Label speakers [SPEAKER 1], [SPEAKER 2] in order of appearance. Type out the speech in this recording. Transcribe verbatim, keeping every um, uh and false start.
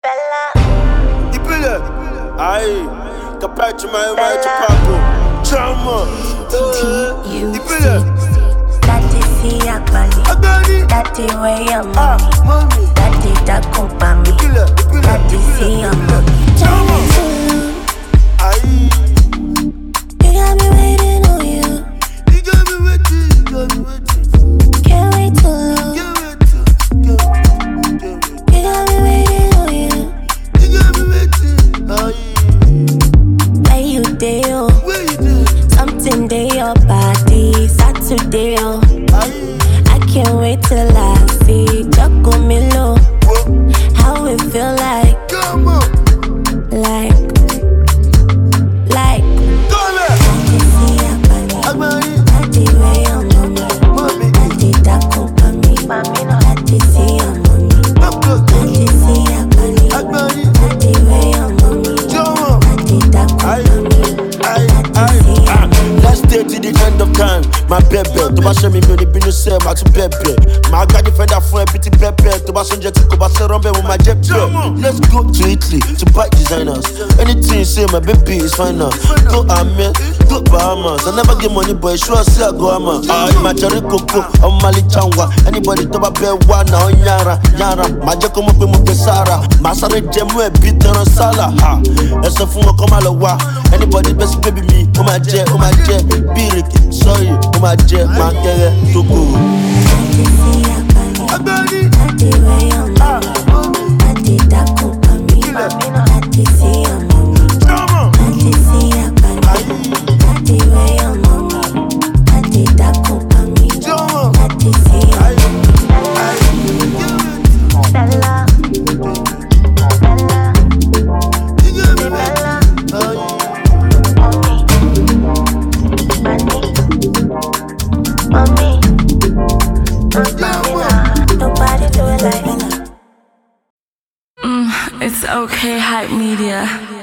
[SPEAKER 1] Bella. Dipile. Aye. Capace mai mai Tupaco. Chama. Dipile.
[SPEAKER 2] Daddy see a body. Daddy way your mommy. Daddy that compa me. Daddy see your mommy.
[SPEAKER 1] Chama. Aye.
[SPEAKER 2] You got me waiting on you.
[SPEAKER 1] You got me waiting. You got me waiting.
[SPEAKER 2] Can't wait too long.
[SPEAKER 1] Can't wait too.
[SPEAKER 2] You got me waiting on you.
[SPEAKER 1] You got me waiting. Aye.
[SPEAKER 2] Where you dey oh?
[SPEAKER 1] Where you do?
[SPEAKER 2] Something dey your body. Saturday oh.
[SPEAKER 1] Aye.
[SPEAKER 2] I can't wait till I see Choco Milo. How it feel like,
[SPEAKER 1] Come on.
[SPEAKER 2] like, like.
[SPEAKER 1] Come here.
[SPEAKER 2] Daddy see a body.
[SPEAKER 1] Agbani.
[SPEAKER 2] Daddy way your mommy.
[SPEAKER 1] Mommy.
[SPEAKER 2] Daddy that compa me. Daddy see your mommy.
[SPEAKER 1] Up close.
[SPEAKER 2] Daddy see a body.
[SPEAKER 1] Agbani.
[SPEAKER 2] Daddy way your mommy.
[SPEAKER 1] Chama.
[SPEAKER 2] Daddy that compa me.
[SPEAKER 1] Aye.
[SPEAKER 2] Daddy see your mommy.
[SPEAKER 1] Let's stay to the end of time. My baby, to my shame, me only be no say, my to baby. My God defender for a bitty pepe. To my son, jet to go back rumble with my jet. Let's go to Italy to buy designers. Anything you say, my baby is fine now. Go Amen, go Bahamas. I never get money, boy. Sure, I say I go Ama. Ah, my cherry coco, I'm Mali Changwa. Anybody to my bed one now, Yara, Yara. My Jacomo Pesara. Masare Jemu, beat on Sala. Ha, and so for Komalawa. Anybody best baby me, oh my jet, oh my jet, Birik. Sorry, oh my jet, my girl, to go.
[SPEAKER 2] Daddy see a body. Daddy way your mommy. Daddy that compa me. Daddy see your mommy. Daddy see a body. Daddy way your mommy. Daddy that compa me. Daddy see your mommy. Bella. Mommy, nobody do it like Bella.
[SPEAKER 3] Mm, it's okay, Hype Media.